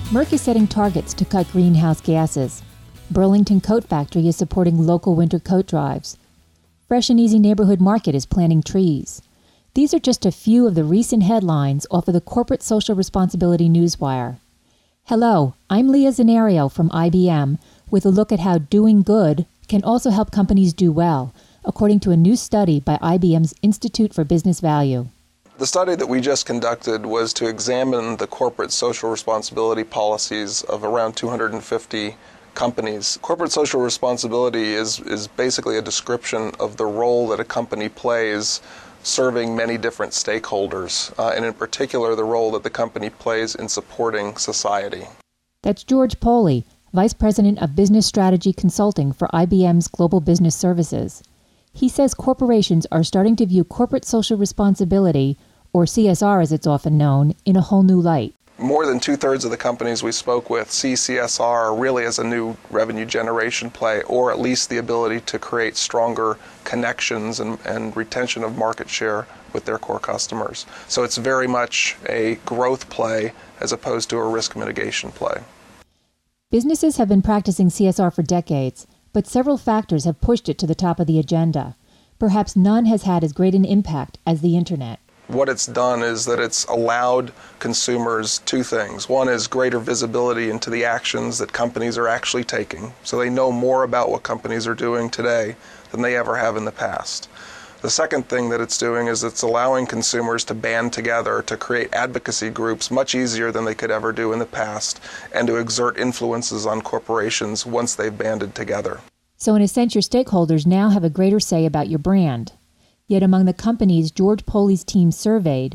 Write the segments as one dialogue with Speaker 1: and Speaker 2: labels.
Speaker 1: Merck is setting targets to cut greenhouse gases. Burlington Coat Factory is supporting local winter coat drives. Fresh and Easy Neighborhood Market is planting trees. These are just a few of the recent headlines off of the Corporate Social Responsibility Newswire. Hello, I'm Leah Zanario from IBM with a look at how doing good can also help companies do well, according to a new study by IBM's Institute for Business Value.
Speaker 2: The study that we just conducted was to examine the corporate social responsibility policies of around 250 companies. Corporate social responsibility is basically a description of the role that a company plays serving many different stakeholders, and in particular the role that the company plays in supporting society.
Speaker 1: That's George Poley, Vice President of Business Strategy Consulting for IBM's Global Business Services. He says corporations are starting to view corporate social responsibility, or CSR as it's often known, in a whole new light.
Speaker 2: More than two-thirds of the companies we spoke with see CSR really as a new revenue generation play, or at least the ability to create stronger connections and retention of market share with their core customers. So it's very much a growth play as opposed to a risk mitigation play.
Speaker 1: Businesses have been practicing CSR for decades, but several factors have pushed it to the top of the agenda. Perhaps none has had as great an impact as the Internet.
Speaker 2: What it's done is that it's allowed consumers two things. One is greater visibility into the actions that companies are actually taking, so they know more about what companies are doing today than they ever have in the past. The second thing that it's doing is it's allowing consumers to band together to create advocacy groups much easier than they could ever do in the past, and to exert influences on corporations once they've banded together.
Speaker 1: So in a sense, your stakeholders now have a greater say about your brand. Yet among the companies George Poley's team surveyed,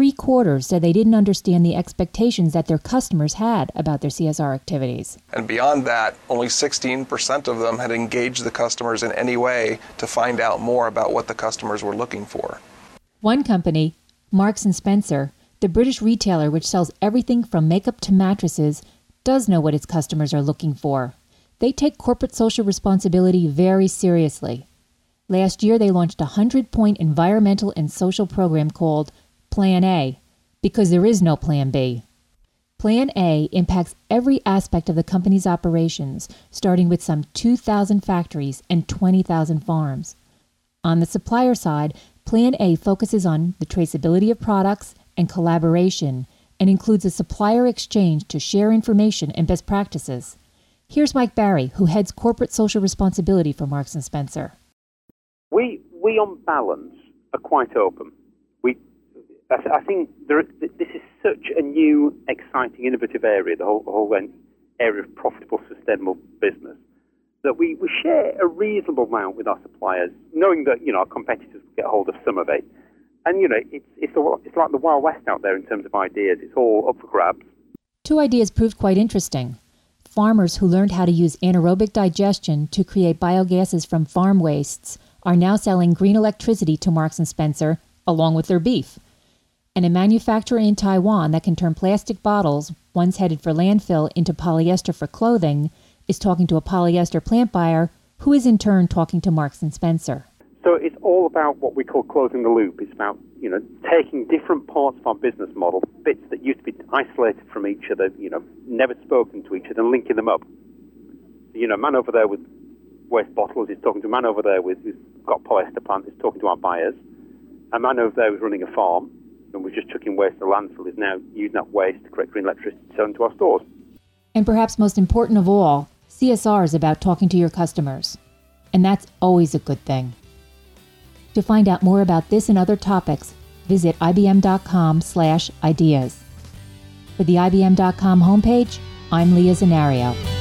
Speaker 1: 3/4 said they didn't understand the expectations that their customers had about their CSR activities.
Speaker 2: And beyond that, only 16% of them had engaged the customers in any way to find out more about what the customers were looking for.
Speaker 1: One company, Marks & Spencer, the British retailer which sells everything from makeup to mattresses, does know what its customers are looking for. They take corporate social responsibility very seriously. Last year, they launched a 100-point environmental and social program called Plan A, because there is no Plan B. Plan A impacts every aspect of the company's operations, starting with some 2,000 factories and 20,000 farms. On the supplier side, Plan A focuses on the traceability of products and collaboration, and includes a supplier exchange to share information and best practices. Here's Mike Barry, who heads corporate social responsibility for Marks & Spencer.
Speaker 3: We on balance are quite open. I think this is such a new, exciting, innovative area, the whole area of profitable, sustainable business, that we share a reasonable amount with our suppliers, knowing that our competitors will get hold of some of it. And it's like the Wild West out there in terms of ideas. It's all up for grabs.
Speaker 1: Two ideas proved quite interesting. Farmers who learned how to use anaerobic digestion to create biogases from farm wastes are now selling green electricity to Marks & Spencer along with their beef. And a manufacturer in Taiwan that can turn plastic bottles, once headed for landfill, into polyester for clothing, is talking to a polyester plant buyer who is in turn talking to Marks & Spencer.
Speaker 3: So it's all about what we call closing the loop. It's about, taking different parts of our business model, bits that used to be isolated from each other, never spoken to each other, and linking them up. A man over there with waste bottles is talking to a man over there who's got polyester plant, is talking to our buyers. A man over there who's running a farm and was just chucking waste to landfill is now using that waste to create green electricity to sell into our stores.
Speaker 1: And perhaps most important of all, CSR is about talking to your customers. And that's always a good thing. To find out more about this and other topics, visit ibm.com/ideas. For the IBM.com homepage, I'm Leah Zanario.